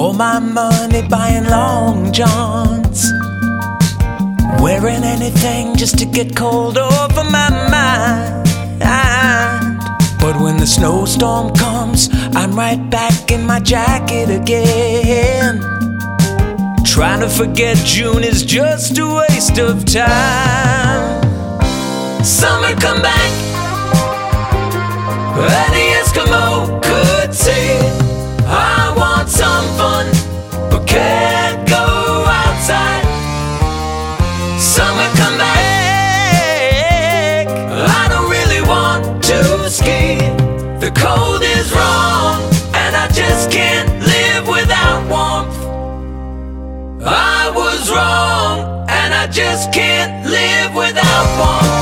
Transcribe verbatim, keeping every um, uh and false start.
all my money buying long johns, wearing anything just to get cold over my mind. But when the snowstorm comes, I'm right back in my jacket again, trying to forget June is just a waste of time. Summer come back, and the Eskimo could say, I want some fun, but can't go outside. Summer come back, I don't really want to ski. The cold is wrong, and I just can't live without warmth. I was wrong, and I just can't live without warmth.